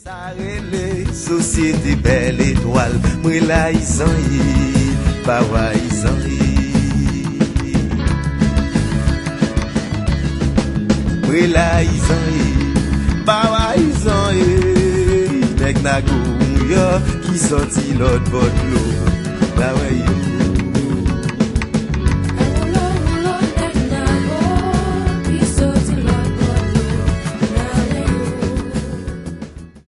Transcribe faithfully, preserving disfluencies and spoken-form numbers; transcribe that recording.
Sarele, société belle étoile, moi la izanyi, bawa izanyi. Moi la izanyi, bawa izanyi. Nek na go yo, qui sorti l'autre bord de l'eau, la ouais yo.